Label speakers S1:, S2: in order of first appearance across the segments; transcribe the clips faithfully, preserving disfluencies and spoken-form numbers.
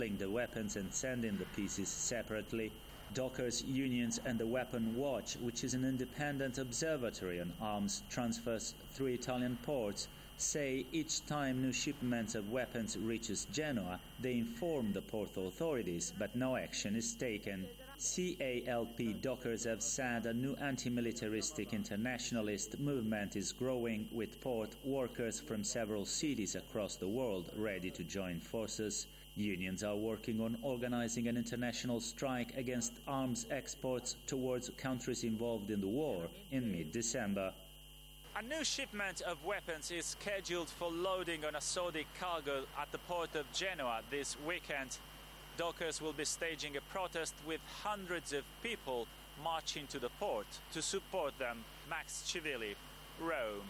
S1: the weapons and sending the pieces separately. Dockers unions and the Weapon Watch, which is an independent observatory on arms transfers through Italian ports, say each time new shipments of weapons reaches Genoa, they inform the port authorities, but no action is taken. C A L P dockers have said a new anti-militaristic internationalist movement is growing, with port workers from several cities across the world ready to join forces. Unions are working on organizing an international strike against arms exports towards countries involved in the war in mid-December. A new shipment of weapons is scheduled for loading on a Saudi cargo at the port of Genoa this weekend. Dockers will be staging a protest with hundreds of people marching to the port to support them. Max Civilli, Rome.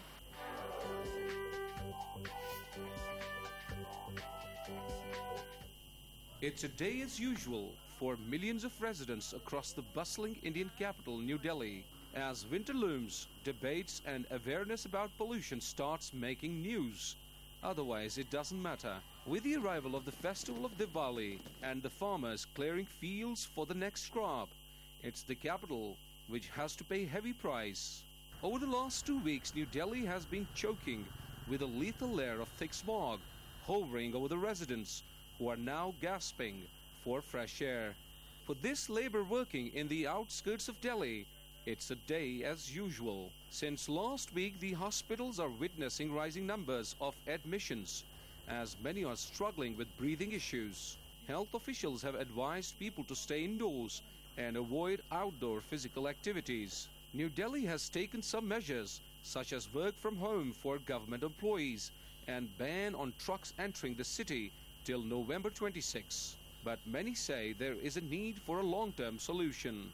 S2: It's a day as usual for millions of residents across the bustling Indian capital, New Delhi. As winter looms, debates and awareness about pollution starts making news. Otherwise, it doesn't matter. With the arrival of the festival of Diwali and the farmers clearing fields for the next crop, it's the capital which has to pay heavy price. Over the last two weeks, New Delhi has been choking with a lethal layer of thick smog hovering over the residents, who are now gasping for fresh air. For this labor working in the outskirts of Delhi, it's a day as usual. Since last week, the hospitals are witnessing rising numbers of admissions, as many are struggling with breathing issues. Health officials have advised people to stay indoors and avoid outdoor physical activities. New Delhi has taken some measures, such as work from home for government employees and ban on trucks entering the city till November twenty-sixth. But many say there is a need for a long-term solution.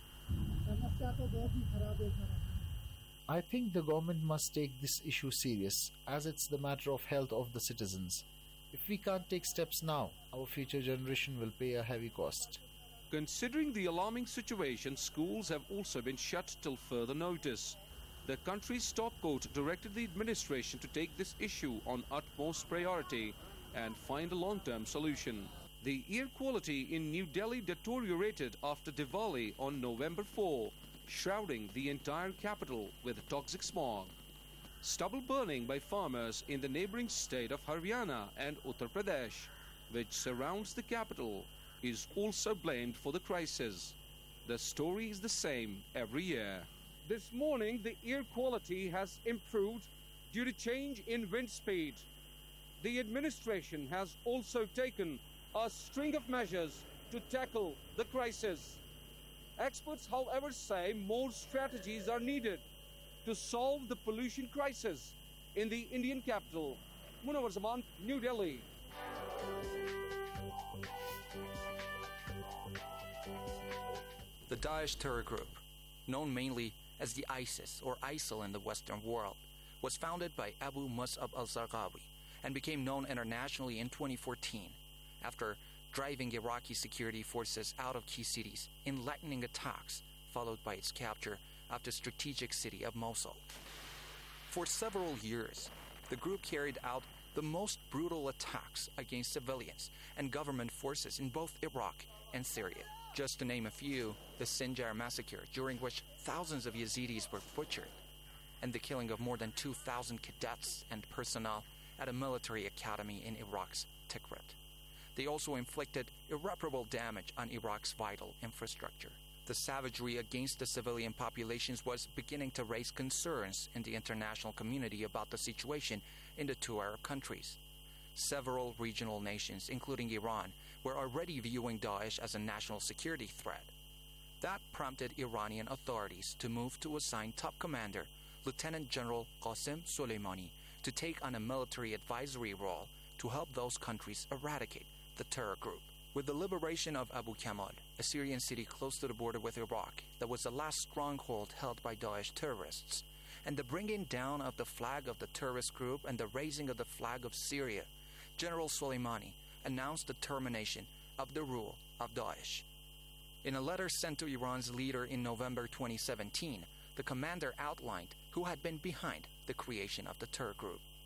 S3: I think the government must take this issue serious, as it's the matter of health of the citizens. If we can't take steps now, our future generation will pay a heavy cost.
S2: Considering the alarming situation, schools have also been shut till further notice. The country's top court directed the administration to take this issue on utmost priority and find a long-term solution. The air quality in New Delhi deteriorated after Diwali on November fourth, shrouding the entire capital with toxic smog. Stubble burning by farmers in the neighboring state of Haryana and Uttar Pradesh, which surrounds the capital, is also blamed for the crisis. The story is the same every year. This morning, the air quality has improved due to change in wind speed. The administration has also taken a string of measures to tackle the crisis. Experts, however, say more strategies are needed to solve the pollution crisis in the Indian capital. Munawar Zaman, New Delhi.
S4: The Daesh terror group, known mainly as the ISIS or ISIL in the Western world, was founded by Abu Mus'ab al-Zarqawi and became known internationally in twenty fourteen after driving Iraqi security forces out of key cities in lightning attacks, followed by its capture of the strategic city of Mosul. For several years, the group carried out the most brutal attacks against civilians and government forces in both Iraq and Syria. Just to name a few, the Sinjar massacre, during which thousands of Yazidis were butchered, and the killing of more than two thousand cadets and personnel at a military academy in Iraq's Tikrit. They also inflicted irreparable damage on Iraq's vital infrastructure. The savagery against the civilian populations was beginning to raise concerns in the international community about the situation in the two Arab countries. Several regional nations, including Iran, were already viewing Daesh as a national security threat. That prompted Iranian authorities to move to assign top commander, Lieutenant General Qasem Soleimani, to take on a military advisory role to help those countries eradicate the terror group. With the liberation of Abu Kamal, a Syrian city close to the border with Iraq that was the last stronghold held by Daesh terrorists, and the bringing down of the flag of the terrorist group and the raising of the flag of Syria, General Soleimani announced the termination of the rule of Daesh. In a letter sent to Iran's leader in November twenty seventeen, the commander outlined who had been behind the creation of the terror group.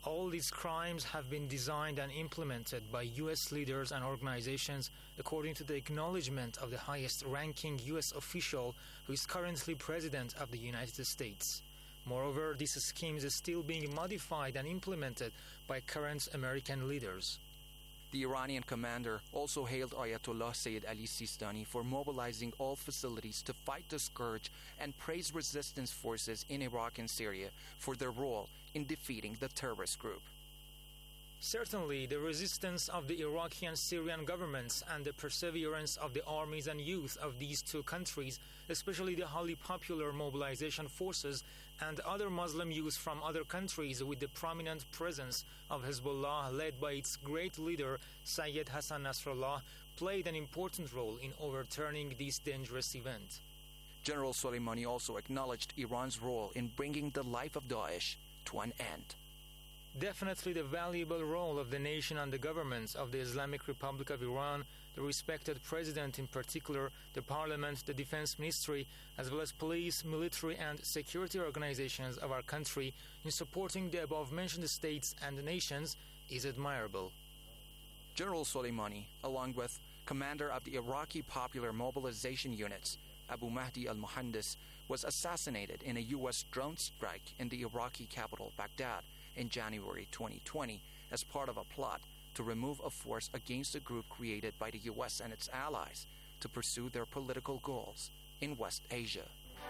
S5: All these crimes have been designed and implemented by U S leaders and organizations according to the acknowledgement of the highest-ranking U S official who is currently President of the United States. Moreover, these schemes are still being modified and implemented by current American leaders.
S4: The Iranian commander also hailed Ayatollah Sayyid Ali Sistani for mobilizing all facilities to fight the scourge and praised resistance forces in Iraq and Syria for their role in defeating the terrorist group.
S5: Certainly, the resistance of the Iraqi and Syrian governments and the perseverance of the armies and youth of these two countries, especially the highly popular mobilization forces and other Muslim youth from other countries with the prominent presence of Hezbollah led by its great leader Sayyid Hassan Nasrallah, played an important role in overturning this dangerous event.
S4: General Soleimani also acknowledged Iran's role in bringing the life of Daesh to an end.
S5: Definitely the valuable role of the nation and the governments of the Islamic Republic of Iran, the respected president in particular, the parliament, the defense ministry, as well as police, military and security organizations of our country in supporting the above-mentioned states and nations is admirable.
S4: General Soleimani, along with commander of the Iraqi Popular Mobilization Units, Abu Mahdi al-Muhandis, was assassinated in a U S drone strike in the Iraqi capital, Baghdad, in January twenty twenty as part of a plot to remove a force against a group created by the U S and its allies to pursue their political goals in West Asia.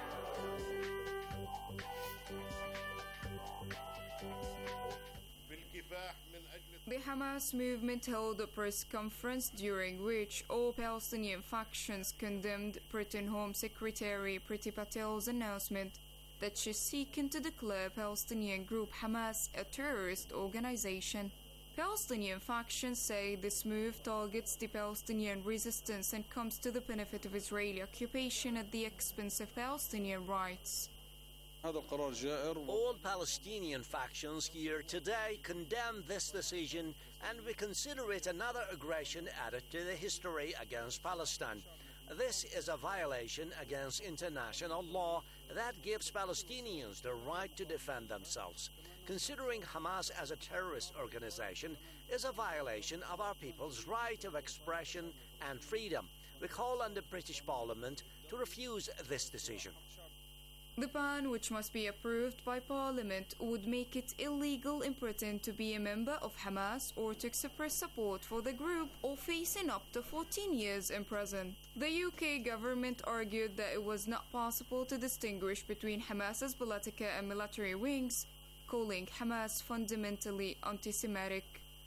S6: The Hamas movement held a press conference during which all Palestinian factions condemned Britain Home Secretary Priti Patel's announcement that she's seeking to declare Palestinian group Hamas a terrorist organization. Palestinian factions say this move targets the Palestinian resistance and comes to the benefit of Israeli occupation at the expense of Palestinian rights.
S7: All Palestinian factions here today condemn this decision, and we consider it another aggression added to the history against Palestine. This is a violation against international law that gives Palestinians the right to defend themselves. Considering Hamas as a terrorist organization is a violation of our people's right of expression and freedom. We call on the British Parliament to refuse this decision.
S6: The ban, which must be approved by Parliament, would make it illegal in Britain to be a member of Hamas or to express support for the group, or facing up to fourteen years in prison. The U K government argued that it was not possible to distinguish between Hamas's political and military wings, calling Hamas fundamentally anti-Semitic.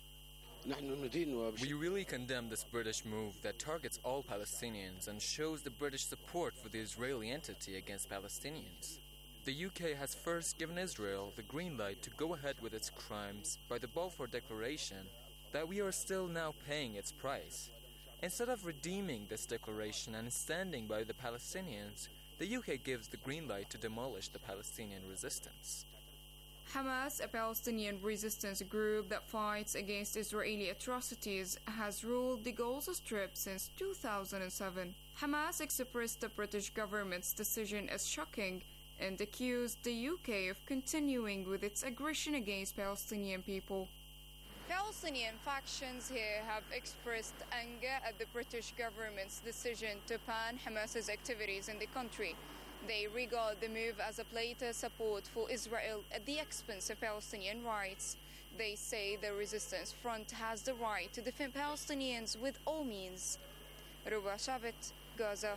S8: We really condemn this British move that targets all Palestinians and shows the British support for the Israeli entity against Palestinians. The U K has first given Israel the green light to go ahead with its crimes by the Balfour Declaration, that we are still now paying its price. Instead of redeeming this declaration and standing by the Palestinians, the U K gives the green light to demolish the Palestinian resistance.
S6: Hamas, a Palestinian resistance group that fights against Israeli atrocities, has ruled the Gaza Strip since two thousand seven. Hamas expressed the British government's decision as shocking and accused the U K of continuing with its aggression against Palestinian people. Palestinian factions here have expressed anger at the British government's decision to ban Hamas's activities in the country. They regard the move as a play to support for Israel at the expense of Palestinian rights. They say the resistance front has the right to defend Palestinians with all means. Ruba Shabit, Gaza.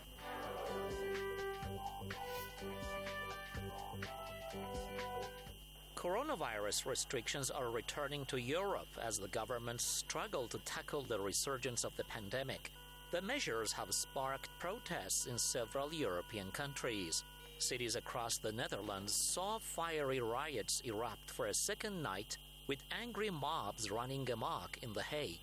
S9: Coronavirus restrictions are returning to Europe as the governments struggle to tackle the resurgence of the pandemic. The measures have sparked protests in several European countries. Cities across the Netherlands saw fiery riots erupt for a second night, with angry mobs running amok in The Hague.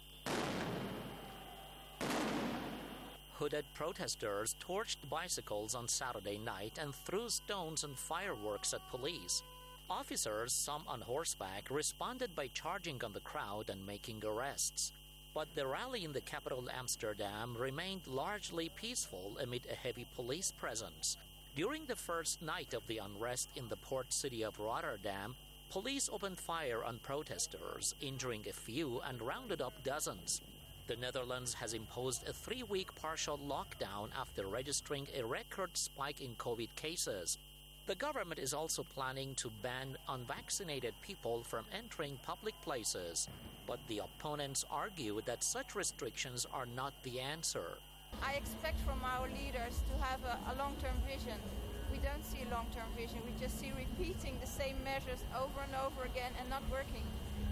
S9: Hooded protesters torched bicycles on Saturday night and threw stones and fireworks at police. Officers, some on horseback, responded by charging on the crowd and making arrests. But the rally in the capital Amsterdam remained largely peaceful amid a heavy police presence. During the first night of the unrest in the port city of Rotterdam, Police opened fire on protesters, injuring a few and rounded up dozens. The Netherlands has imposed a three-week partial lockdown after registering a record spike in COVID cases. The government is also planning to ban unvaccinated people from entering public places, but the opponents argue that such restrictions are not the answer.
S10: I expect from our leaders to have a, a long-term vision. We don't see a long-term vision. We just see repeating the same measures over and over again and not working.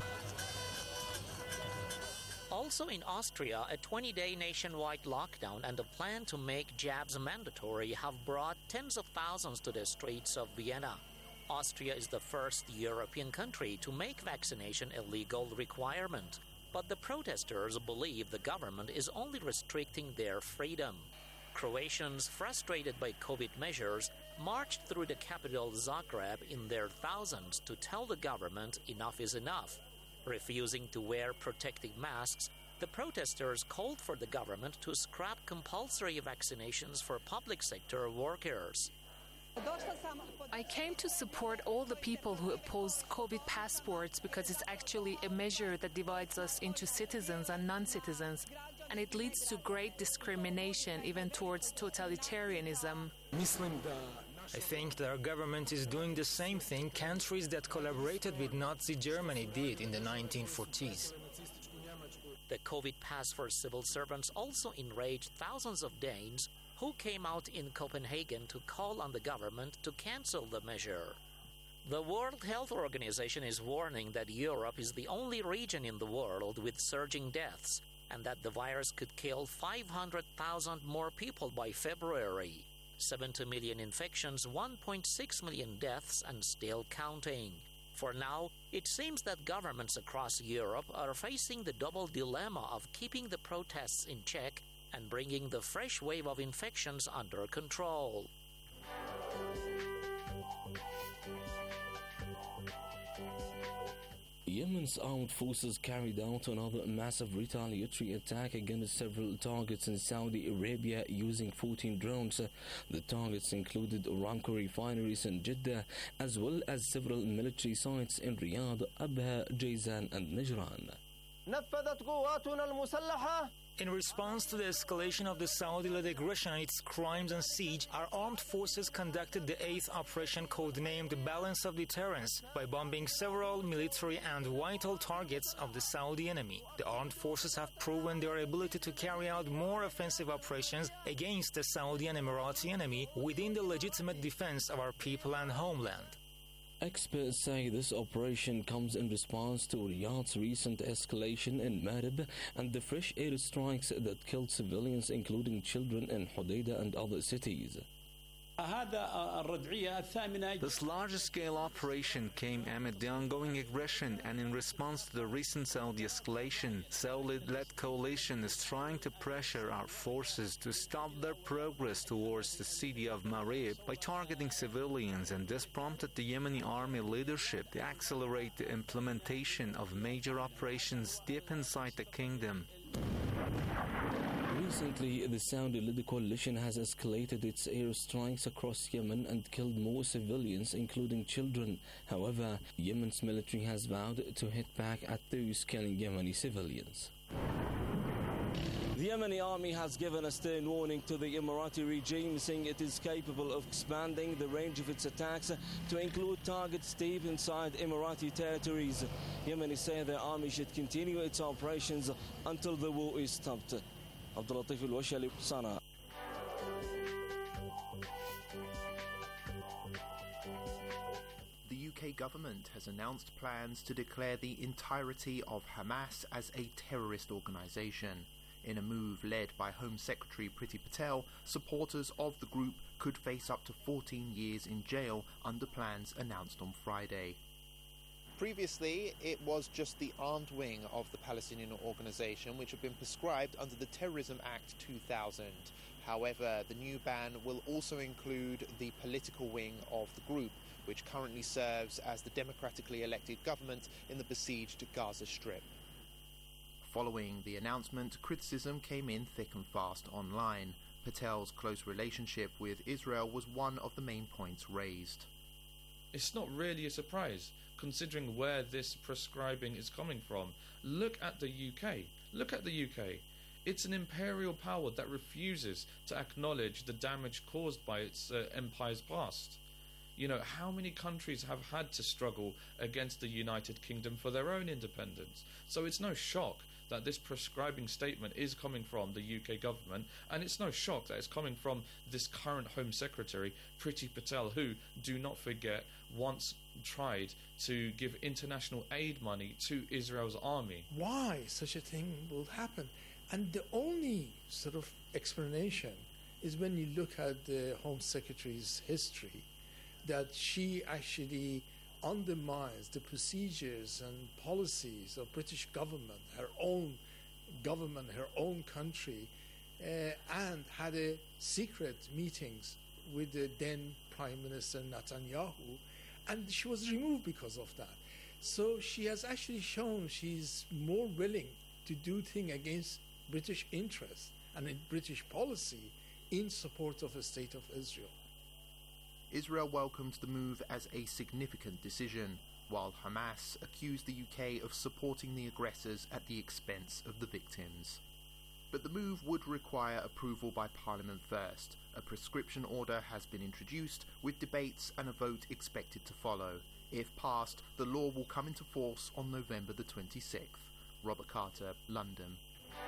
S9: Also in Austria, a twenty-day nationwide lockdown and a plan to make jabs mandatory have brought tens of thousands to the streets of Vienna. Austria is the first European country to make vaccination a legal requirement. But the protesters believe the government is only restricting their freedom. Croatians, frustrated by COVID measures, marched through the capital Zagreb in their thousands to tell the government enough is enough. Refusing to wear protective masks, the protesters called for the government to scrap compulsory vaccinations for public sector workers.
S11: I came to support all the people who oppose COVID passports because it's actually a measure that divides us into citizens and non-citizens, and it leads to great discrimination even towards totalitarianism.
S5: I think that our government is doing the same thing countries that collaborated with Nazi Germany did in the nineteen forties.
S9: The COVID pass for civil servants also enraged thousands of Danes who came out in Copenhagen to call on the government to cancel the measure. The World Health Organization is warning that Europe is the only region in the world with surging deaths, and that the virus could kill five hundred thousand more people by February. seventy million infections, one point six million deaths, and still counting. For now, it seems that governments across Europe are facing the double dilemma of keeping the protests in check and bringing the fresh wave of infections under control.
S12: Yemen's armed forces carried out another massive retaliatory attack against several targets in Saudi Arabia using fourteen drones. The targets included Aramco refineries in Jeddah, as well as several military sites in Riyadh, Abha, Jazan, and Najran.
S13: نفذت قواتنا المسلحة.
S5: In response to the escalation of the Saudi-led aggression and its crimes and siege, our armed forces conducted the eighth operation codenamed Balance of Deterrence by bombing several military and vital targets of the Saudi enemy. The armed forces have proven their ability to carry out more offensive operations against the Saudi and Emirati enemy within the legitimate defense of our people and homeland.
S12: Experts say this operation comes in response to Riyadh's recent escalation in Marib and the fresh airstrikes that killed civilians, including children, in Hodeidah and other cities.
S14: This large-scale operation came amid the ongoing aggression and in response to the recent Saudi escalation. Saudi-led coalition is trying to pressure our forces to stop their progress towards the city of Marib by targeting civilians, and this prompted the Yemeni army leadership to accelerate the implementation of major operations deep inside the kingdom.
S12: Recently, the Saudi-led coalition has escalated its airstrikes across Yemen and killed more civilians, including children. However, Yemen's military has vowed to hit back at those killing Yemeni civilians.
S15: The Yemeni army has given a stern warning to the Emirati regime, saying it is capable of expanding the range of its attacks to include targets deep inside Emirati territories. Yemenis say their army should continue its operations until the war is stopped. Abdul Latif Al-Washali, Sana.
S16: The U K government has announced plans to declare the entirety of Hamas as a terrorist organisation. In a move led by Home Secretary Priti Patel, supporters of the group could face up to fourteen years in jail under plans announced on Friday.
S17: Previously, it was just the armed wing of the Palestinian organisation which had been prescribed under the Terrorism Act two thousand. However, the new ban will also include the political wing of the group, which currently serves as the democratically elected government in the besieged Gaza Strip.
S16: Following the announcement, criticism came in thick and fast online. Patel's close relationship with Israel was one of the main points raised.
S18: It's not really a surprise, considering where this prescribing is coming from. Look at the U K. Look at the U K. It's an imperial power that refuses to acknowledge the damage caused by its uh, empire's past. You know, how many countries have had to struggle against the United Kingdom for their own independence? So it's no shock that this prescribing statement is coming from the U K government, and it's no shock that it's coming from this current Home Secretary, Priti Patel, who, do not forget, once tried to give international aid money to Israel's army.
S19: Why such a thing will happen? And the only sort of explanation is when you look at the Home Secretary's history, that she actually undermines the procedures and policies of British government, her own government, her own country, uh, and had a secret meetings with the then Prime Minister Netanyahu, and she was removed because of that. So she has actually shown she's more willing to do things against British interests and in British policy in support of the State of Israel.
S16: Israel welcomed the move as a significant decision, while Hamas accused the U K of supporting the aggressors at the expense of the victims. But the move would require approval by Parliament first. A prescription order has been introduced, with debates and a vote expected to follow. If passed, the law will come into force on November the twenty-sixth. Robert Carter, London.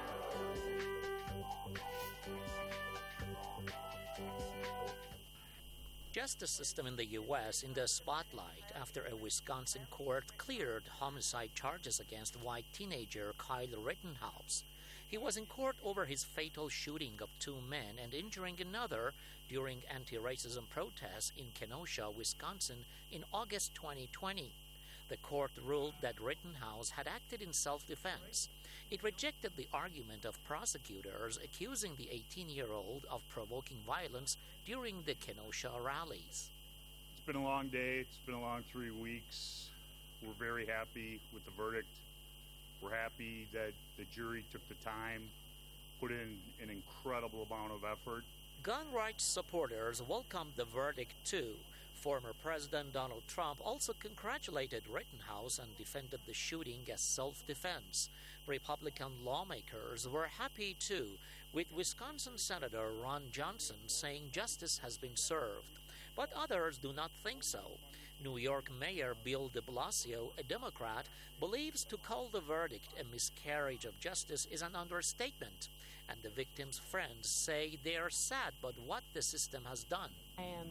S9: Justice system in the U S in the spotlight after a Wisconsin court cleared homicide charges against white teenager Kyle Rittenhouse. He was in court over his fatal shooting of two men and injuring another during anti-racism protests in Kenosha, Wisconsin in August twenty twenty. The court ruled that Rittenhouse had acted in self-defense. It rejected the argument of prosecutors accusing the eighteen-year-old of provoking violence during the Kenosha rallies.
S20: It's been a long day. It's been a long three weeks. We're very happy with the verdict. We're happy that the jury took the time, put in an incredible amount of effort.
S9: Gun rights supporters welcomed the verdict too. Former President Donald Trump also congratulated Rittenhouse and defended the shooting as self-defense. Republican lawmakers were happy too, with Wisconsin Senator Ron Johnson saying justice has been served. But others do not think so. New York Mayor Bill de Blasio, a Democrat, believes to call the verdict a miscarriage of justice is an understatement. And the victims' friends say they are sad about what the system has done.
S21: I am,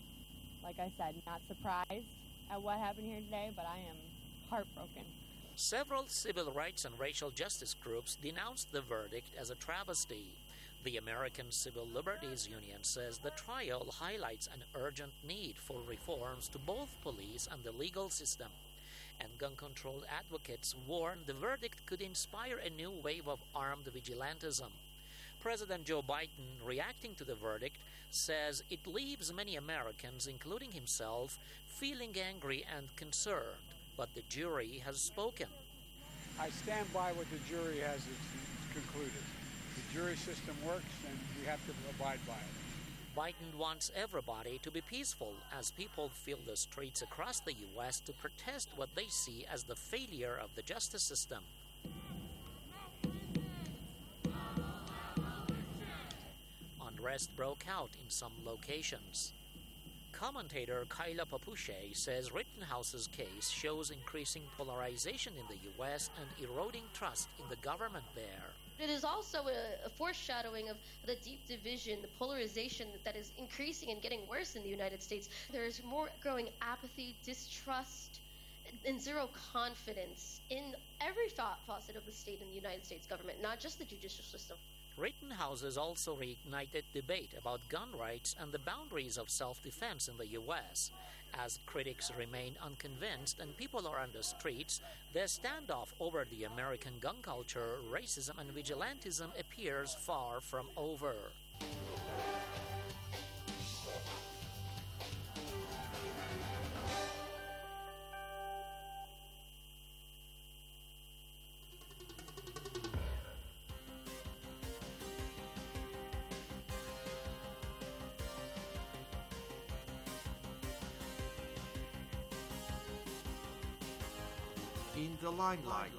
S21: like I said, not surprised at what happened here today, but I am heartbroken.
S9: Several civil rights and racial justice groups denounced the verdict as a travesty. The American Civil Liberties Union says the trial highlights an urgent need for reforms to both police and the legal system. And gun control advocates warn the verdict could inspire a new wave of armed vigilantism. President Joe Biden, reacting to the verdict, says it leaves many Americans, including himself, feeling angry and concerned. But the jury has spoken.
S22: I stand by what the jury has concluded. The jury system works, and we have to abide by it.
S9: Biden wants everybody to be peaceful as people fill the streets across the U S to protest what they see as the failure of the justice system. Unrest broke out in some locations. Commentator Kyla Papuche says Rittenhouse's case shows increasing polarization in the U S and eroding trust in the government there.
S23: It is also a, a foreshadowing of the deep division, the polarization that is increasing and getting worse in the United States. There is more growing apathy, distrust, and zero confidence in every facet of the state and the United States government, not just the judicial system.
S9: Rittenhouse has also reignited debate about gun rights and the boundaries of self-defense in the U S. As critics remain unconvinced and people are on the streets, the standoff over the American gun culture, racism, and vigilantism appears far from over.
S16: in the limelight.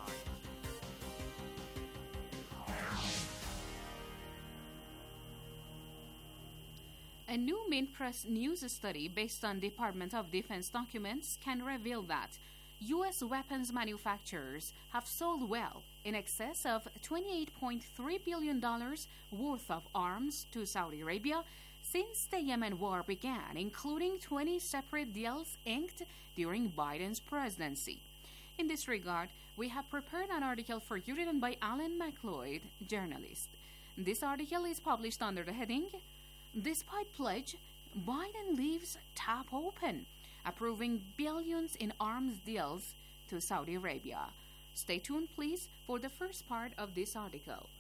S1: A new Minpress news study based on Department of Defense documents can reveal that U S weapons manufacturers have sold well in excess of twenty-eight point three billion dollars worth of arms to Saudi Arabia since the Yemen war began, including twenty separate deals inked during Biden's presidency. In this regard, we have prepared an article for you written by Alan McLeod, journalist. This article is published under the heading, Despite Pledge, Biden Leaves Tap Open, approving billions in arms deals to Saudi Arabia. Stay tuned, please, for the first part of this article.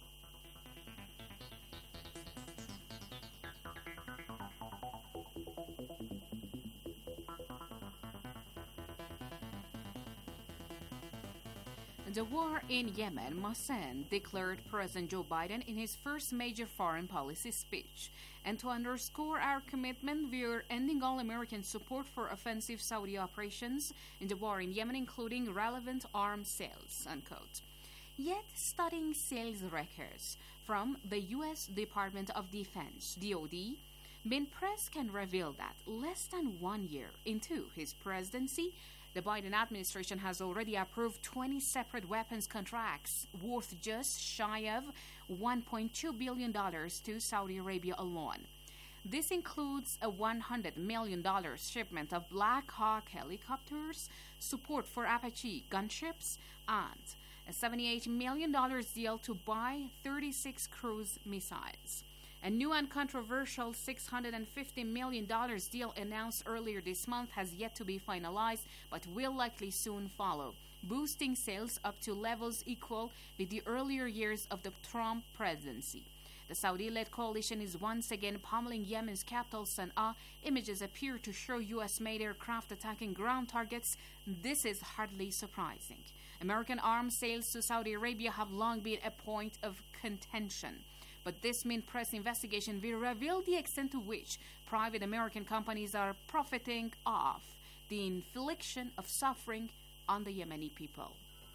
S1: The war in Yemen must end, declared President Joe Biden in his first major foreign policy speech. And to underscore our commitment, we are ending all American support for offensive Saudi operations in the war in Yemen, including relevant arms sales, unquote. Yet, studying sales records from the U S Department of Defense, D O D, Minpress can reveal that less than one year into his presidency, the Biden administration has already approved twenty separate weapons contracts worth just shy of one point two billion dollars to Saudi Arabia alone. This includes a one hundred million dollars shipment of Black Hawk helicopters, support for Apache gunships, and a seventy-eight million dollars deal to buy thirty-six cruise missiles. A new and controversial six hundred fifty million dollars deal announced earlier this month has yet to be finalized, but will likely soon follow, boosting sales up to levels equal with the earlier years of the Trump presidency. The Saudi-led coalition is once again pummeling Yemen's capital, Sana'a. Images appear to show U S-made aircraft attacking ground targets. This is hardly surprising. American arms sales to Saudi Arabia have long been a point of contention. But this Minpress investigation will reveal the extent to which private American companies are profiting off the infliction of suffering on the Yemeni people.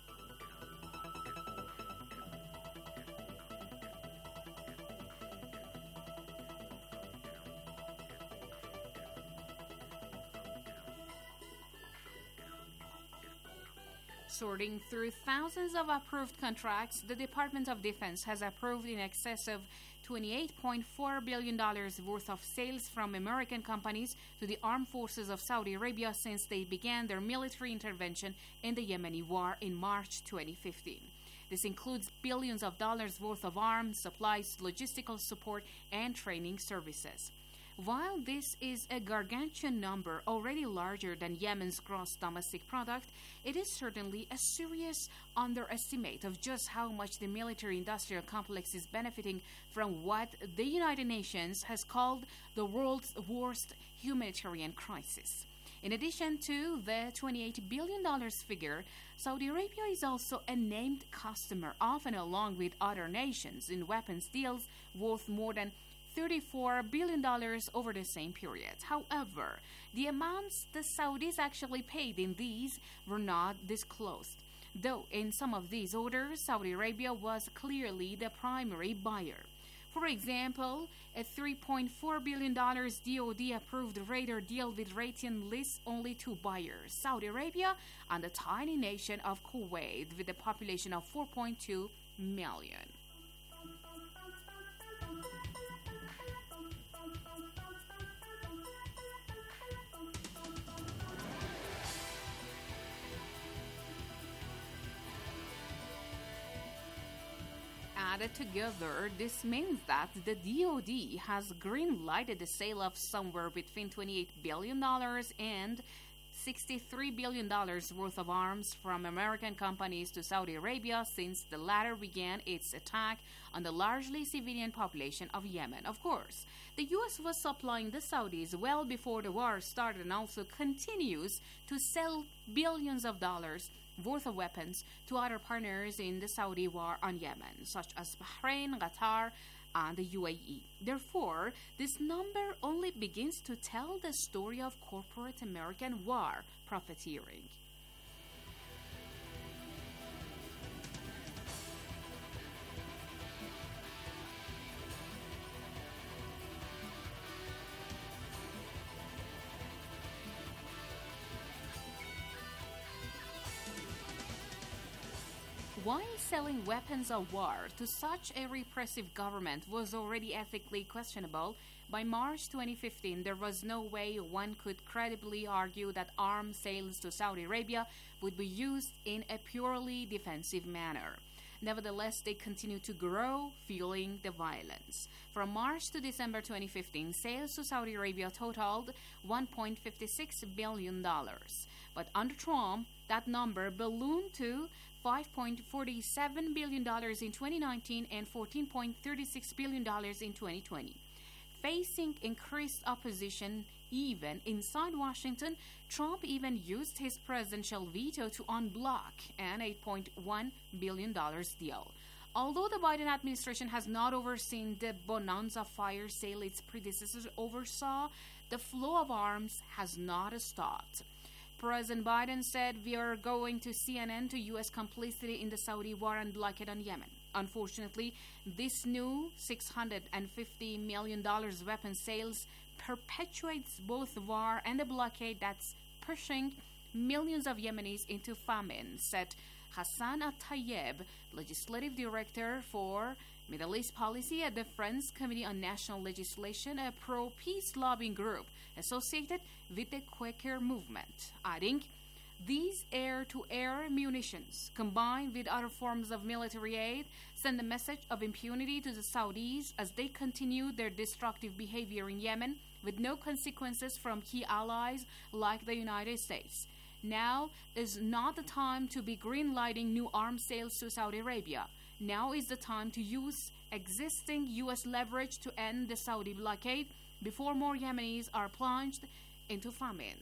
S1: Sorting through thousands of approved contracts, the Department of Defense has approved in excess of twenty-eight point four billion dollars worth of sales from American companies to the armed forces of Saudi Arabia since they began their military intervention in the Yemeni war in March twenty fifteen. This includes billions of dollars worth of arms, supplies, logistical support, and training services. While this is a gargantuan number, already larger than Yemen's gross domestic product, it is certainly a serious underestimate of just how much the military-industrial complex is benefiting from what the United Nations has called the world's worst humanitarian crisis. In addition to the twenty-eight billion dollars figure, Saudi Arabia is also a named customer, often along with other nations, in weapons deals worth more than thirty-four billion dollars over the same period. However, the amounts the Saudis actually paid in these were not disclosed, though in some of these orders, Saudi Arabia was clearly the primary buyer. For example, a three point four billion dollars D O D-approved radar deal with Raytheon lists only two buyers, Saudi Arabia and the tiny nation of Kuwait with a population of four point two million. Added together, this means that the D O D has green-lighted the sale of somewhere between twenty-eight billion dollars and sixty-three billion dollars worth of arms from American companies to Saudi Arabia since the latter began its attack on the largely civilian population of Yemen. Of course, the U S was supplying the Saudis well before the war started and also continues to sell billions of dollars worth of weapons to other partners in the Saudi war on Yemen, such as Bahrain, Qatar, and the U A E. Therefore, this number only begins to tell the story of corporate American war profiteering. Why selling weapons of war to such a repressive government was already ethically questionable, by March twenty fifteen there was no way one could credibly argue that arms sales to Saudi Arabia would be used in a purely defensive manner. Nevertheless, they continue to grow, fueling the violence. From March to December twenty fifteen, sales to Saudi Arabia totaled one point five six billion dollars. But under Trump, that number ballooned to five point four seven billion dollars in twenty nineteen and fourteen point three six billion dollars in twenty twenty. Facing increased opposition even inside Washington, Trump even used his presidential veto to unblock an eight point one billion dollars deal. Although the Biden administration has not overseen the bonanza fire sale its predecessors oversaw, the flow of arms has not stopped. President Biden said, "We are going to see an end to U S complicity in the Saudi war and blockade on Yemen." Unfortunately, this new six hundred fifty million dollars weapon sales perpetuates both the war and the blockade that's pushing millions of Yemenis into famine, said Hassan At-Tayyib, legislative director for Middle East policy at the Friends Committee on National Legislation, a pro-peace lobbying group associated with the Quaker movement, adding, "These air-to-air munitions, combined with other forms of military aid, send a message of impunity to the Saudis as they continue their destructive behavior in Yemen with no consequences from key allies like the United States. Now is not the time to be green-lighting new arms sales to Saudi Arabia. Now is the time to use existing U S leverage to end the Saudi blockade before more Yemenis are plunged into famine."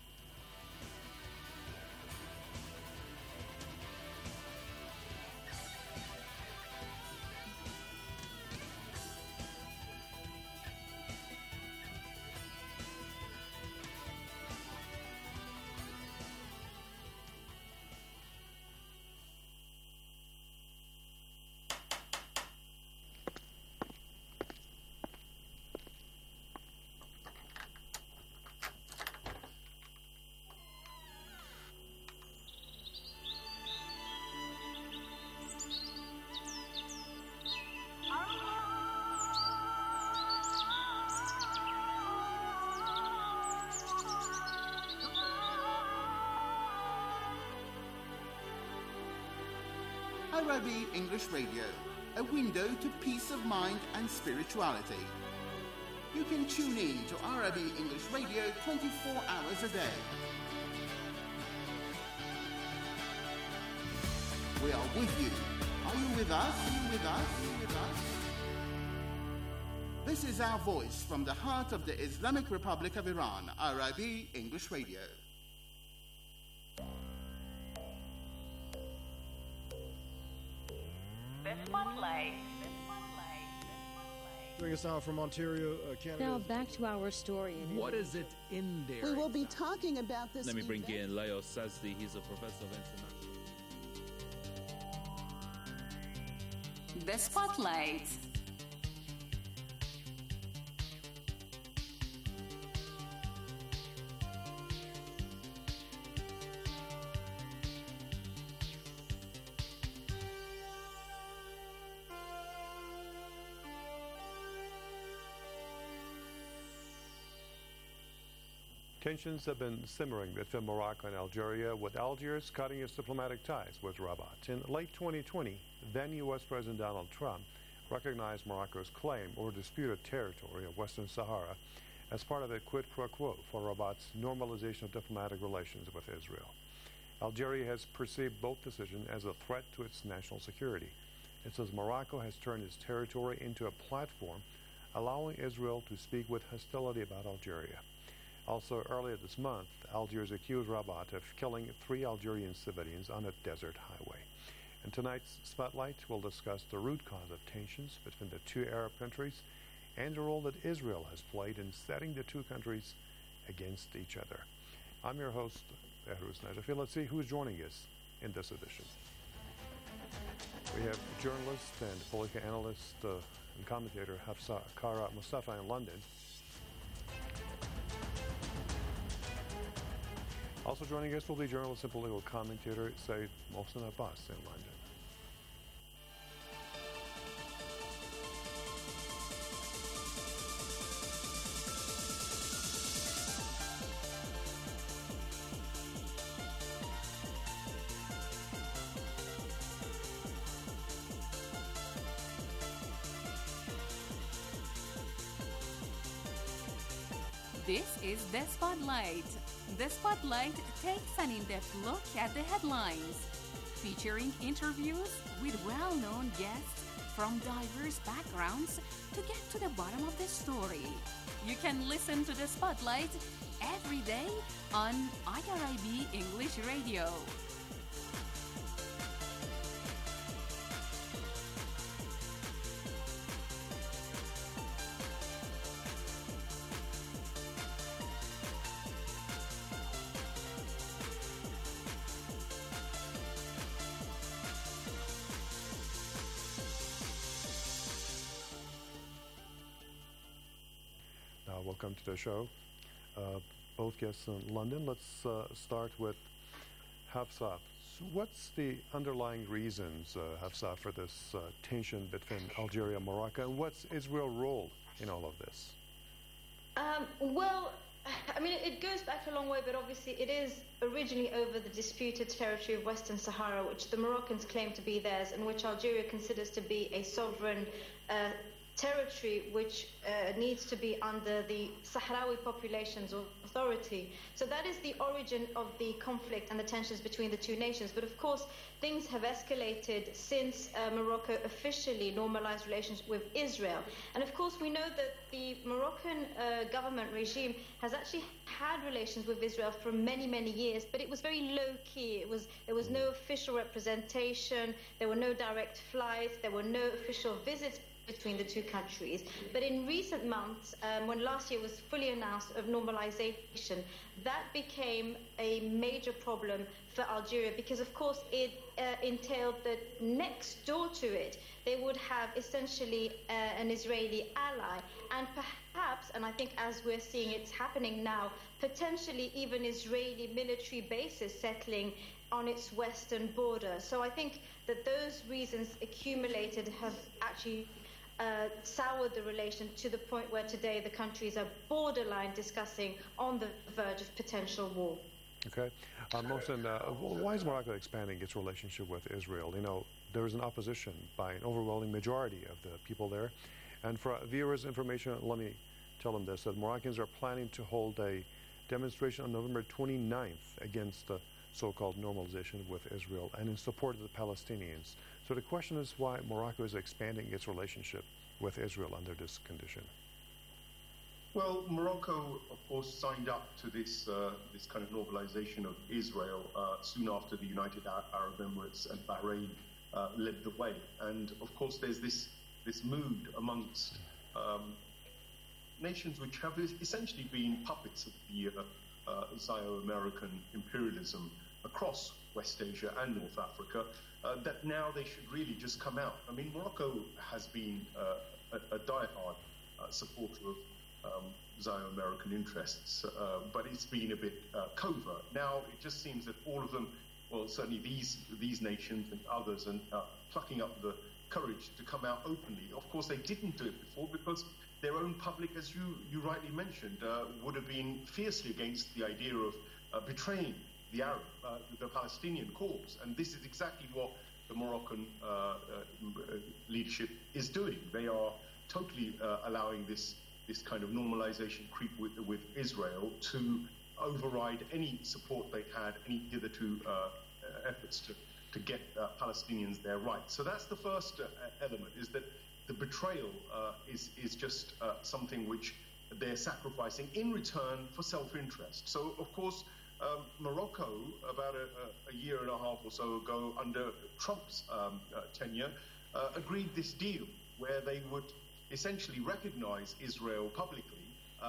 S2: Arabi English Radio, a window to peace of mind and spirituality. You can tune in to Arabi English Radio twenty-four hours a day. We are with you. Are you with us? Are you with us? Are you with us? This is our voice from the heart of the Islamic Republic of Iran, Arabi English Radio.
S3: Bring us out from Ontario, uh, Canada.
S4: Now back to our story.
S24: What is it in there?
S25: We will be talking about this.
S24: Let me bring
S25: event.
S24: in Leo Sazdi. He's a professor of international.
S1: The Spotlight.
S26: Tensions have been simmering between Morocco and Algeria, with Algiers cutting its diplomatic ties with Rabat. In late twenty twenty, then U S President Donald Trump recognized Morocco's claim over disputed territory of Western Sahara as part of a quid pro quo for Rabat's normalization of diplomatic relations with Israel. Algeria has perceived both decisions as a threat to its national security. It says Morocco has turned its territory into a platform allowing Israel to speak with hostility about Algeria. Also, earlier this month, Algiers accused Rabat of killing three Algerian civilians on a desert highway. In tonight's Spotlight, we'll discuss the root cause of tensions between the two Arab countries and the role that Israel has played in setting the two countries against each other. I'm your host, Behruz Najafi. Let's see who's joining us in this edition. We have journalist and political analyst uh, and commentator Hafsa Kara Mustafa in London. Also joining us will be journalist and political commentator Said Mohsen Abbas in London.
S1: This is The Spotlight. The Spotlight takes an in-depth look at the headlines, featuring interviews with well-known guests from diverse backgrounds to get to the bottom of the story. You can listen to The Spotlight every day on I R I B English Radio.
S26: Welcome to the show. Uh, both guests in London. Let's uh, start with Hafsa. So what's the underlying reasons, uh, Hafsa, for this uh, tension between Algeria and Morocco, and what's Israel's role in all of this?
S4: Um, well, I mean, it goes back a long way, but obviously it is originally over the disputed territory of Western Sahara, which the Moroccans claim to be theirs, and which Algeria considers to be a sovereign uh, territory which uh, needs to be under the Sahrawi population's authority. So that is the origin of the conflict and the tensions between the two nations. But of course, things have escalated since uh, Morocco officially normalized relations with Israel. And of course, we know that the Moroccan uh, government regime has actually had relations with Israel for many, many years, but it was very low-key. It was, there was no official representation, there were no direct flights, there were no official visits between the two countries. But in recent months, um, when last year was fully announced of normalization, that became a major problem for Algeria because, of course, it uh, entailed that next door to it, they would have essentially uh, an Israeli ally, and perhaps, and I think as we're seeing it's happening now, potentially even Israeli military bases settling on its western border. So I think that those reasons accumulated have actually Uh, soured the relation to the point where today the countries are borderline discussing on the verge of potential war.
S26: Okay. Uh, Mohsen, uh, why is Morocco expanding its relationship with Israel? You know, there is an opposition by an overwhelming majority of the people there. And for viewers' information, let me tell them this, that Moroccans are planning to hold a demonstration on November twenty-ninth against the so-called normalization with Israel and in support of the Palestinians. So the question is why Morocco is expanding its relationship with Israel under this condition.
S6: Well, Morocco, of course, signed up to this uh, this kind of normalization of Israel uh, soon after the United Arab Emirates and Bahrain uh, led the way. And of course, there's this this mood amongst um, nations which have essentially been puppets of the uh, uh, Zio-American imperialism across West Asia and North Africa, uh, that now they should really just come out. I mean, Morocco has been uh, a, a diehard uh, supporter of um, Zio-American interests, uh, but it's been a bit uh, covert. Now it just seems that all of them, well, certainly these these nations and others, are uh, plucking up the courage to come out openly. Of course, they didn't do it before because their own public, as you, you rightly mentioned, uh, would have been fiercely against the idea of uh, betraying the Arab, uh, the Palestinian cause. And this is exactly what the Moroccan uh, uh, leadership is doing. They are totally uh, allowing this this kind of normalization creep with, with Israel to override any support they've had, any hitherto uh, efforts to, to get uh, Palestinians their rights. So that's the first uh, element, is that the betrayal uh, is, is just uh, something which they're sacrificing in return for self-interest. So, of course, Um, Morocco, about a, a year and a half or so ago, under Trump's um, uh, tenure, uh, agreed this deal where they would essentially recognize Israel publicly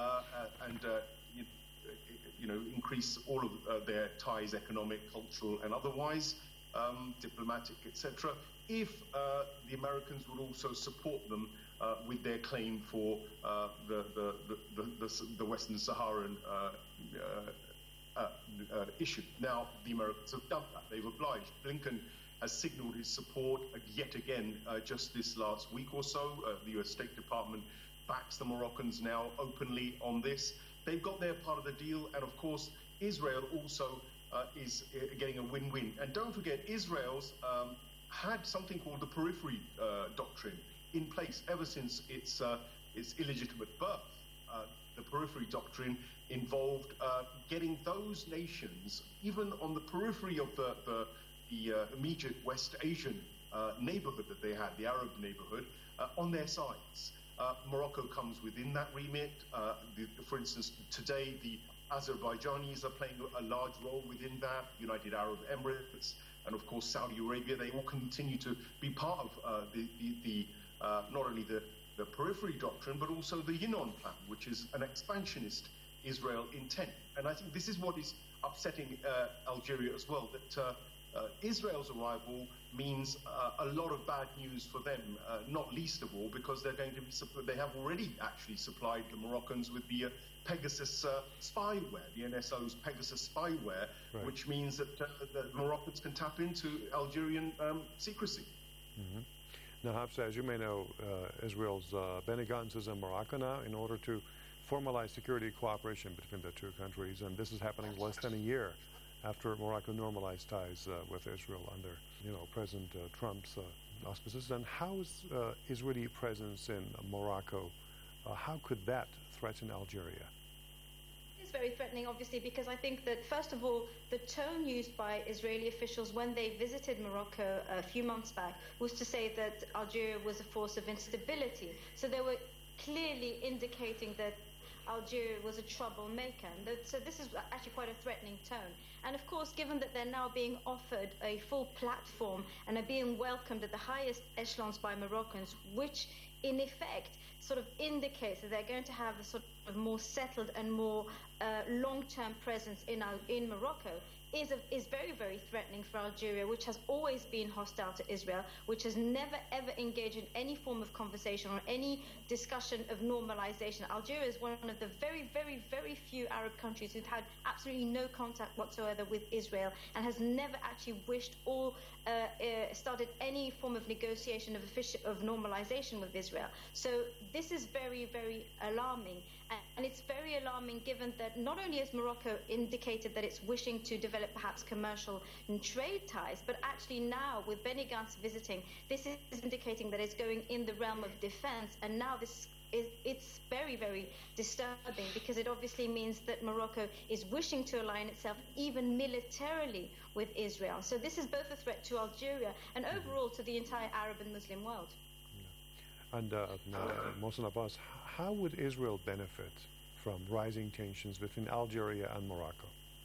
S6: uh, and uh, you, you know increase all of uh, their ties, economic, cultural, and otherwise, um, diplomatic, et cetera. If uh, the Americans would also support them uh, with their claim for uh, the, the, the, the, the, the Western Saharan uh, uh, Uh, uh, issue. Now, the Americans have done that. They've obliged. Blinken has signaled his support uh, yet again uh, just this last week or so. Uh, the U S State Department backs the Moroccans now openly on this. They've got their part of the deal, and of course, Israel also uh, is uh, getting a win-win. And don't forget, Israel's um, had something called the periphery uh, doctrine in place ever since its, uh, its illegitimate birth. uh, the periphery doctrine involved uh, getting those nations, even on the periphery of the, the, the uh, immediate West Asian uh, neighborhood that they had, the Arab neighborhood, uh, on their sides. Uh, Morocco comes within that remit. Uh, the, for instance, today the Azerbaijanis are playing a large role within that, United Arab Emirates, and of course Saudi Arabia. They all continue to be part of uh, the, the, the uh, not only the, the periphery doctrine, but also the Yinon plan, which is an expansionist Israel intent. And I think this is what is upsetting uh, Algeria as well, that uh, uh, Israel's arrival means uh, a lot of bad news for them, uh, not least of all because they're going to be, they have already actually supplied the Moroccans with the uh, Pegasus uh, spyware, the N S O's Pegasus spyware, right. which means that uh, the Moroccans can tap into Algerian um, secrecy.
S26: Mm-hmm. Now, Hafsa, as you may know, uh, Israel's uh, Benny Gantz is in Morocco now in order to formalize security cooperation between the two countries, and this is happening less than a year after Morocco normalized ties uh, with Israel under, you know, President uh, Trump's uh, auspices. And how is uh, Israeli presence in Morocco, uh, how could that threaten Algeria?
S4: It's very threatening, obviously, because I think that, first of all, the tone used by Israeli officials when they visited Morocco a few months back was to say that Algeria was a force of instability. So they were clearly indicating that Algeria was a troublemaker. And that, so this is actually quite a threatening tone. And of course, given that they're now being offered a full platform and are being welcomed at the highest echelons by Moroccans, which in effect sort of indicates that they're going to have a sort of more settled and more uh, long-term presence in, in Morocco, is, a, is very, very threatening for Algeria, which has always been hostile to Israel, which has never, ever engaged in any form of conversation or any discussion of normalization. Algeria is one of the very, very, very few Arab countries who've had absolutely no contact whatsoever with Israel and has never actually wished or uh, uh, started any form of negotiation of, offici- of normalization with Israel. So this is very, very alarming. And, and it's very alarming given that not only has Morocco indicated that it's wishing to develop perhaps commercial and trade ties, but actually now with Benny Gantz visiting, this is indicating that it's going in the realm of defense. And now this is, it's very, very disturbing because it obviously means that Morocco is wishing to align itself even militarily with Israel. So this is both a threat to Algeria and overall to the entire Arab and Muslim world.
S26: And uh, Mohsen Abbas, how would Israel benefit from rising tensions between Algeria and Morocco?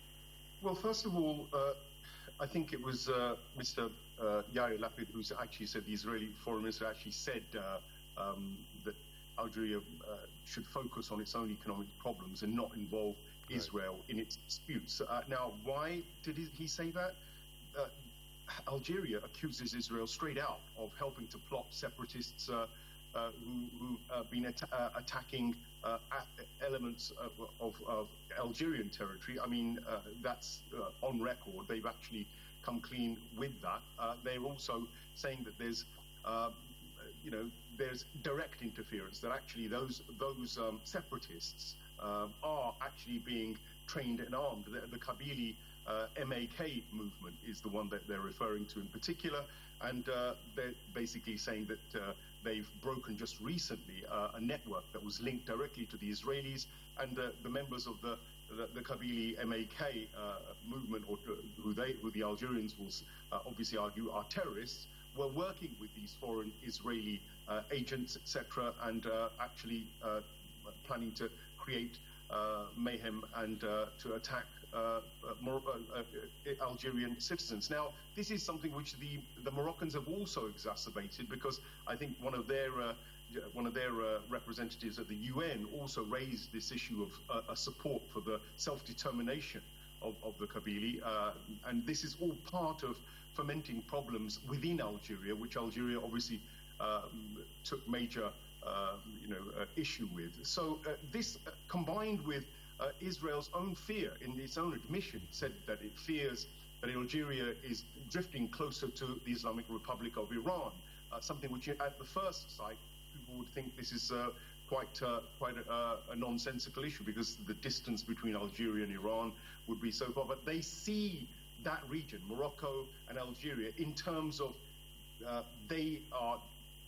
S6: Well, first of all, uh, I think it was uh, Mister Uh, Yair Lapid who actually said, the Israeli foreign minister actually said uh, um, that Algeria uh, should focus on its own economic problems and not involve right. Israel in its disputes. Uh, now, why did he say that? Uh, Algeria accuses Israel straight out of helping to plot separatists uh, uh, who have been at- uh, attacking uh, elements of, of, of Algerian territory. I mean, uh, that's uh, on record. They've actually come clean with that. Uh, they're also saying that there's, uh, you know, there's direct interference, that actually those those um, separatists uh, are actually being trained and armed. The, the Kabili uh, M A K movement is the one that they're referring to in particular, and uh, they're basically saying that uh, they've broken just recently uh, a network that was linked directly to the Israelis, and uh, the members of the the, the Kabili M A K uh, movement, or who they who the Algerians will uh, obviously argue are terrorists, were working with these foreign Israeli uh, agents, et cetera, and uh, actually uh, planning to create uh, mayhem and uh, to attack uh, uh, Mor- uh, uh, Algerian citizens. Now, this is something which the, the Moroccans have also exacerbated, because I think one of their uh, one of their uh, representatives at the U N also raised this issue of uh, a support for the self-determination of, of the Kabili, uh, and this is all part of fomenting problems within Algeria, which Algeria obviously um, took major, uh, you know, uh, issue with. So uh, this, uh, combined with uh, Israel's own fear, in its own admission, said that it fears that Algeria is drifting closer to the Islamic Republic of Iran, uh, something which, at the first sight, people would think this is uh, quite uh, quite a, a nonsensical issue, because the distance between Algeria and Iran would be so far. But they see that region, Morocco and Algeria, in terms of uh, they are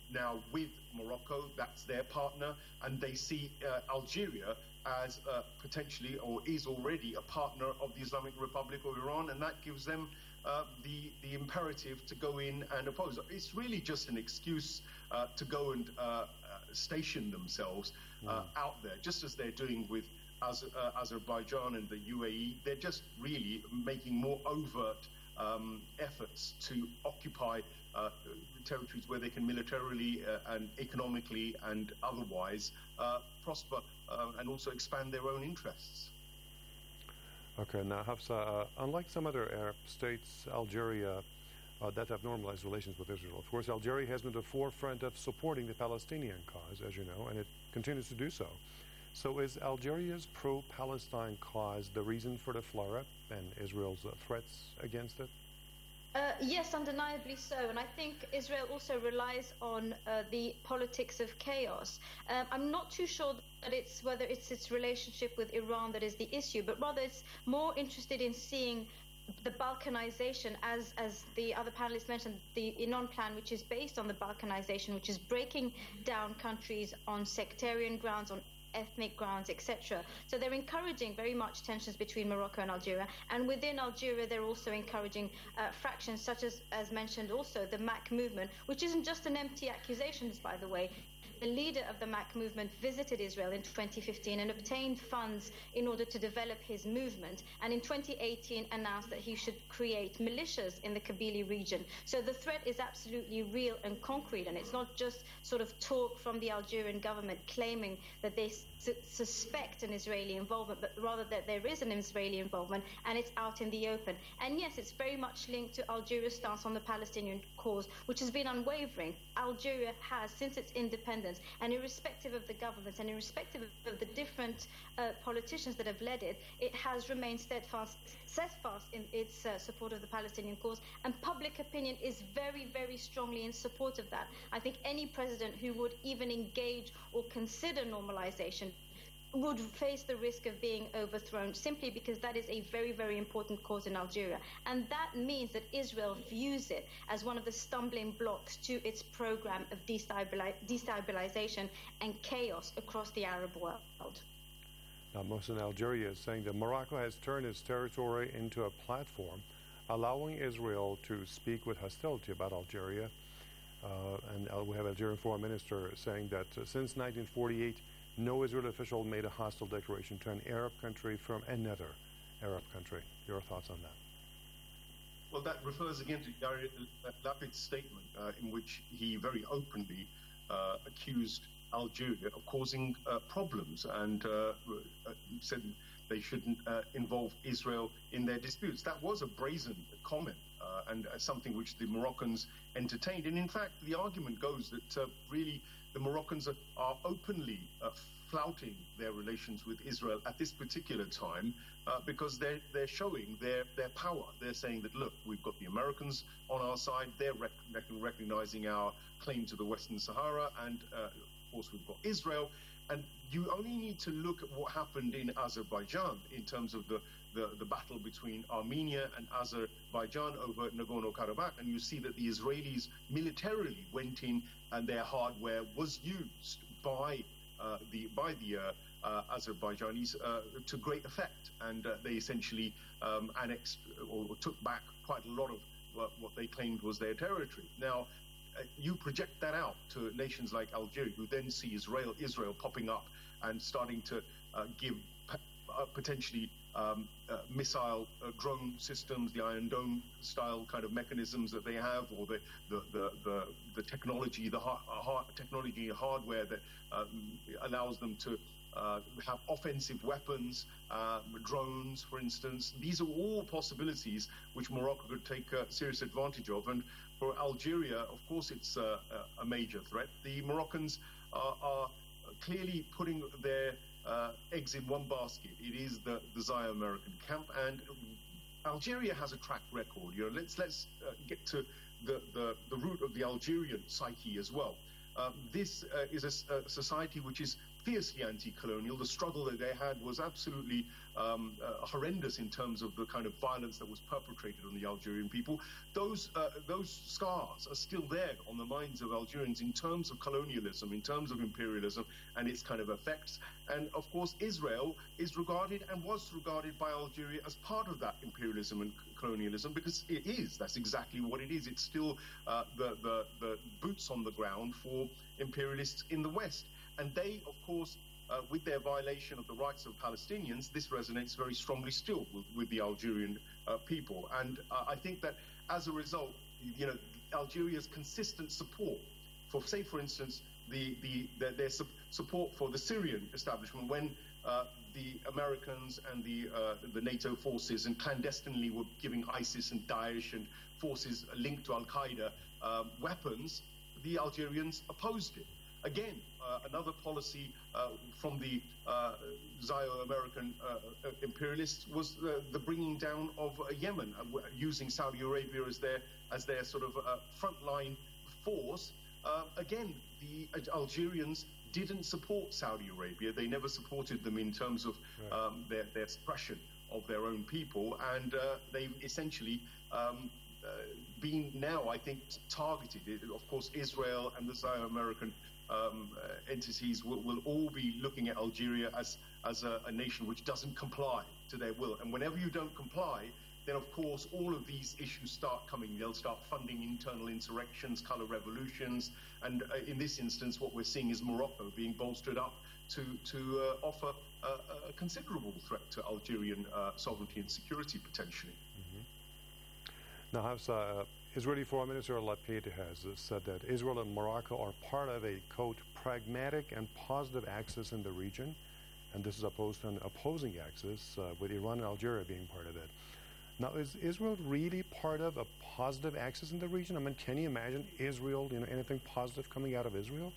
S6: now with Morocco, that's their partner, and they see uh, Algeria as uh, potentially, or is already, a partner of the Islamic Republic of Iran, and that gives them uh, the, the imperative to go in and oppose. It's really just an excuse uh, to go and uh, uh, station themselves uh, mm. out there, just as they're doing with Az- uh, Azerbaijan and the U A E. They're just really making more overt um, efforts to occupy uh, territories where they can militarily uh, and economically and otherwise uh, prosper uh, and also expand their own interests.
S26: Okay, now Hafsa, uh, unlike some other Arab states, Algeria, uh, that have normalized relations with Israel, of course, Algeria has been at the forefront of supporting the Palestinian cause, as you know, and it continues to do so. So is Algeria's pro-Palestine cause the reason for the flare-up and Israel's uh, threats against it?
S4: Uh, yes, undeniably so. And I think Israel also relies on uh, the politics of chaos. Uh, I'm not too sure that it's whether it's its relationship with Iran that is the issue, but rather it's more interested in seeing the Balkanization, as as the other panelists mentioned, the Inon plan, which is based on the Balkanization, which is breaking down countries on sectarian grounds, on ethnic grounds, et cetera. So they're encouraging very much tensions between Morocco and Algeria, and within Algeria they're also encouraging uh, fractions such as, as mentioned also, the M A C movement, which isn't just an empty accusations, by the way. The leader of the M A C movement visited Israel in twenty fifteen and obtained funds in order to develop his movement, and in twenty eighteen announced that he should create militias in the Kabylie region. So the threat is absolutely real and concrete, and it's not just sort of talk from the Algerian government claiming that they su- suspect an Israeli involvement, but rather that there is an Israeli involvement and it's out in the open. And yes, it's very much linked to Algeria's stance on the Palestinian cause, which has been unwavering. Algeria has, since its independence, and irrespective of the governments and irrespective of the different uh, politicians that have led it, it has remained steadfast, steadfast in its uh, support of the Palestinian cause, and public opinion is very, very strongly in support of that. I think any president who would even engage or consider normalization would face the risk of being overthrown, simply because that is a very, very important cause in Algeria. And that means that Israel views it as one of the stumbling blocks to its program of destabilize, destabilization and chaos across the Arab world.
S26: Now, Mohsen, Algeria is saying that Morocco has turned its territory into a platform, allowing Israel to speak with hostility about Algeria. Uh, and uh, we have Algerian foreign minister saying that uh, since nineteen forty-eight, no Israeli official made a hostile declaration to an Arab country from another Arab country. Your thoughts on that?
S6: Well, that refers again to Yair Lapid's statement, uh, in which he very openly uh, accused Algeria of causing uh, problems and uh, said they shouldn't uh, involve Israel in their disputes. That was a brazen comment uh, and uh, something which the Moroccans entertained. And in fact, the argument goes that uh, really the Moroccans are, are openly uh, flouting their relations with Israel at this particular time uh, because they're, they're showing their, their power. They're saying that, look, we've got the Americans on our side. They're rec- rec- recognizing our claim to the Western Sahara, and uh, of course we've got Israel. And you only need to look at what happened in Azerbaijan in terms of the, the, the battle between Armenia and Azerbaijan over Nagorno-Karabakh, and you see that the Israelis militarily went in and their hardware was used by uh, the by the uh, uh, Azerbaijanis uh, to great effect, and uh, they essentially um, annexed or took back quite a lot of uh, what they claimed was their territory. Now, Uh, you project that out to nations like Algeria, who then see Israel, Israel popping up and starting to uh, give p- uh, potentially um, uh, missile uh, drone systems, the Iron Dome style kind of mechanisms that they have, or the the the, the, the technology, the hard, hard technology hardware that um, allows them to uh, have offensive weapons, uh, drones, for instance. These are all possibilities which Morocco could take uh, serious advantage of. And for Algeria, of course, it's uh, a major threat. The Moroccans are, are clearly putting their uh, eggs in one basket. It is the, the Zaya American camp, and Algeria has a track record. You know, let's let's uh, get to the, the, the root of the Algerian psyche as well. uh, this uh, is a, a society which is fiercely anti-colonial. The struggle that they had was absolutely um, uh, horrendous in terms of the kind of violence that was perpetrated on the Algerian people. Those uh, those scars are still there on the minds of Algerians in terms of colonialism, in terms of imperialism and its kind of effects. And of course, Israel is regarded and was regarded by Algeria as part of that imperialism and colonialism, because it is. That's exactly what it is. It's still uh, the, the, the boots on the ground for imperialists in the West. And they, of course, uh, with their violation of the rights of Palestinians, this resonates very strongly still with, with the Algerian uh, people. And uh, I think that as a result, you know, Algeria's consistent support for, say, for instance, the, the, the their su- support for the Syrian establishment when uh, the Americans and the uh, the NATO forces and clandestinely were giving ISIS and Daesh and forces linked to Al-Qaeda uh, weapons, the Algerians opposed it. Again, uh, another policy uh, from the uh, Zio-American uh, imperialists was uh, the bringing down of uh, Yemen, uh, using Saudi Arabia as their as their sort of uh, frontline force. Uh, again, the Algerians didn't support Saudi Arabia. They never supported them in terms of right. um, their, their suppression of their own people, and uh, they've essentially um, uh, been now, I think, targeted. Of course, Israel and the Zio-American Um, uh, entities will, will all be looking at Algeria as as a, a nation which doesn't comply to their will. And whenever you don't comply, then of course all of these issues start coming. They'll start funding internal insurrections, color revolutions, and uh, in this instance, what we're seeing is Morocco being bolstered up to to uh, offer a, a considerable threat to Algerian uh, sovereignty and security potentially.
S26: Mm-hmm. Now, how's uh, Israeli Foreign Minister Lapid has said that Israel and Morocco are part of a, quote, pragmatic and positive axis in the region, and this is opposed to an opposing axis uh, with Iran and Algeria being part of it. Now, is Israel really part of a positive axis in the region? I mean, can you imagine Israel, you know, anything positive coming out of Israel?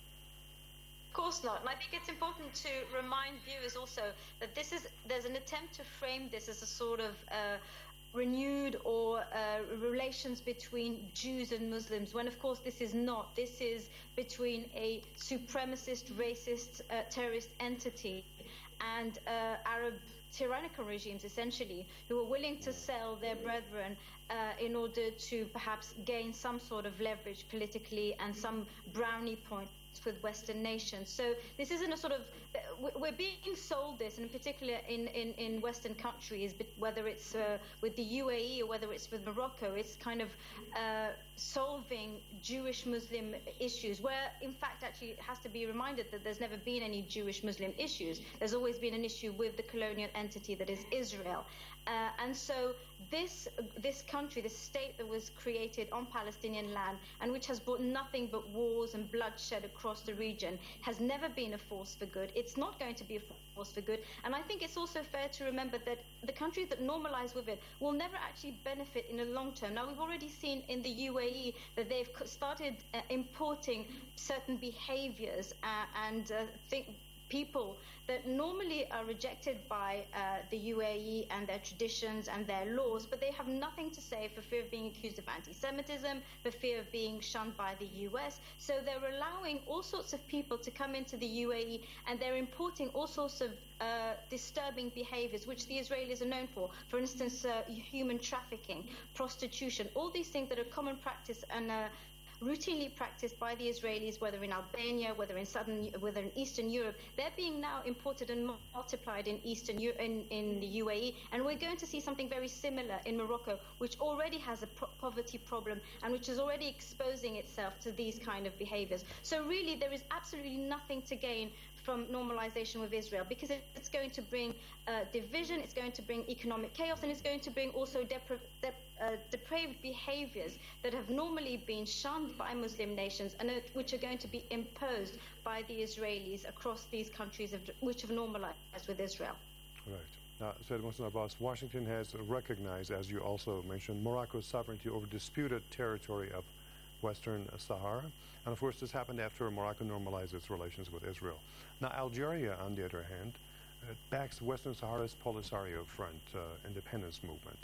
S4: Of course not. And I think it's important to remind viewers also that this is there's an attempt to frame this as a sort of uh, renewed or uh, relations between Jews and Muslims, when of course this is not. This is between a supremacist, racist, uh, terrorist entity and uh, Arab tyrannical regimes, essentially, who are willing to sell their brethren uh, in order to perhaps gain some sort of leverage politically and some brownie points with Western nations. So this isn't a sort of, we're being sold this, and in particular in, in, in Western countries, whether it's uh, with the U A E or whether it's with Morocco, it's kind of uh, solving Jewish-Muslim issues, where in fact actually it has to be reminded that there's never been any Jewish-Muslim issues. There's always been an issue with the colonial entity that is Israel. Uh, and so this this country, this state that was created on Palestinian land and which has brought nothing but wars and bloodshed across the region, has never been a force for good. It's not going to be a force for good. And I think it's also fair to remember that the countries that normalize with it will never actually benefit in the long term. Now, we've already seen in the U A E that they've started uh, importing certain behaviors uh, and uh, think people that normally are rejected by uh, the U A E and their traditions and their laws, but they have nothing to say for fear of being accused of anti-Semitism, for fear of being shunned by the U S. So they're allowing all sorts of people to come into the U A E, and they're importing all sorts of uh, disturbing behaviors, which the Israelis are known for. For instance, uh, human trafficking, prostitution, all these things that are common practice and uh, routinely practiced by the Israelis, whether in Albania, whether in southern, whether in Eastern Europe. They're being now imported and multiplied in Eastern in, in the U A E, and we're going to see something very similar in Morocco, which already has a pro- poverty problem and which is already exposing itself to these kind of behaviors. So really, there is absolutely nothing to gain from normalization with Israel, because it's going to bring uh, division, it's going to bring economic chaos, and it's going to bring also depra- dep- uh, depraved behaviors that have normally been shunned by Muslim nations and uh, which are going to be imposed by the Israelis across these countries of, which have normalized with Israel.
S26: Right. Now, Sayyid Mohsen Abbas, Washington has recognized, as you also mentioned, Morocco's sovereignty over disputed territory of Western Sahara. And of course, this happened after Morocco normalized its relations with Israel. Now, Algeria, on the other hand, uh, backs Western Sahara's Polisario Front uh, independence movement.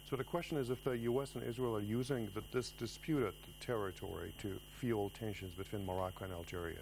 S26: So the question is if the U S and Israel are using the, this disputed territory to fuel tensions between Morocco and Algeria.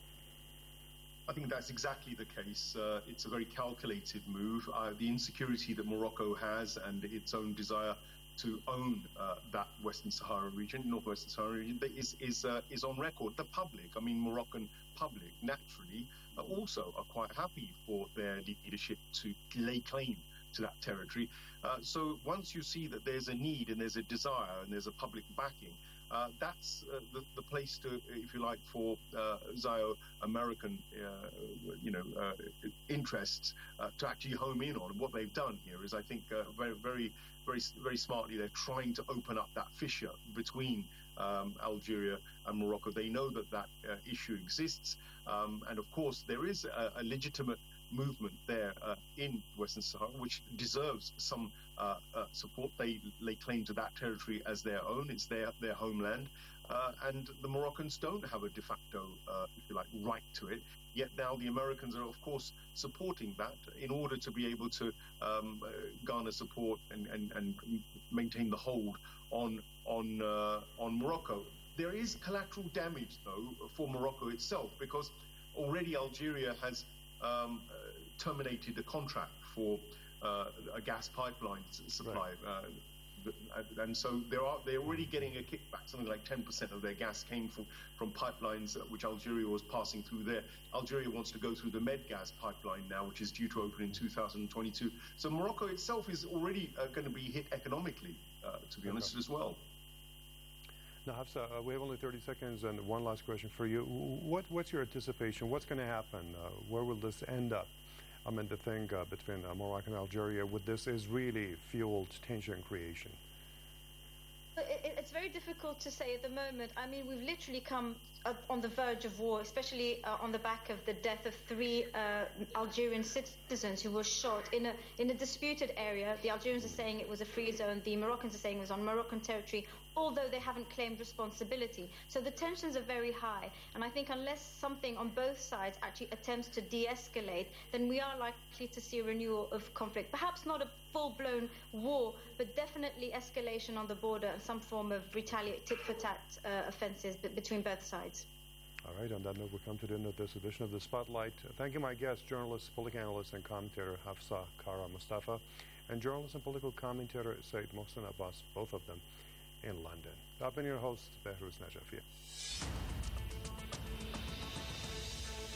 S6: I think that's exactly the case. Uh, it's a very calculated move. Uh, the insecurity that Morocco has and its own desire to own uh, that Western Sahara region, Northwestern Sahara region, is is uh, is on record. The public, I mean, Moroccan public, naturally, uh, also are quite happy for their leadership to lay claim to that territory. Uh, so once you see that there's a need and there's a desire and there's a public backing, uh, that's uh, the, the place to, if you like, for uh, Zio-American, uh, you know, uh, interests uh, to actually home in on. And what they've done here is, I think, uh, very, very, very, very smartly, they're trying to open up that fissure between um, Algeria and Morocco. They know that that uh, issue exists, um, and of course, there is a, a legitimate movement there uh, in Western Sahara, which deserves some uh, uh, support. They lay claim to that territory as their own. It's their their homeland, uh, and the Moroccans don't have a de facto, uh, if you like, right to it. Yet now the Americans are, of course, supporting that in order to be able to um, uh, garner support and, and, and maintain the hold on on uh, on Morocco. There is collateral damage, though, for Morocco itself, because already Algeria has Um, uh, terminated the contract for uh, a gas pipeline supply, right. uh, and so they are they're already getting a kickback. Something like ten percent of their gas came from from pipelines uh, which Algeria was passing through there. Algeria wants to go through the Medgaz pipeline now, which is due to open in two thousand twenty-two. So Morocco itself is already uh, going to be hit economically, uh, to be okay. honest, as well.
S26: Now, Hafsa, uh, we have only thirty seconds, and one last question for you. What, what's your anticipation? What's going to happen? Uh, where will this end up? I mean, the thing uh, between uh, Morocco and Algeria with this is really fueled tension creation.
S4: It, it's very difficult to say at the moment. I mean, we've literally come up on the verge of war, especially uh, on the back of the death of three uh, Algerian citizens who were shot in a in a disputed area. The Algerians are saying it was a free zone. The Moroccans are saying it was on Moroccan territory, although they haven't claimed responsibility. So the tensions are very high. And I think unless something on both sides actually attempts to de-escalate, then we are likely to see a renewal of conflict. Perhaps not a full-blown war, but definitely escalation on the border and some form of retaliate tit-for-tat uh, offences between both sides.
S26: All right, on that note, we come to the end of this edition of The Spotlight. Thank you, my guest, journalist, political analyst, and commentator Hafsa Kara Mustafa, and journalist and political commentator Said Mohsen Abbas, both of them in London. I've been your host, Behruz Najafia.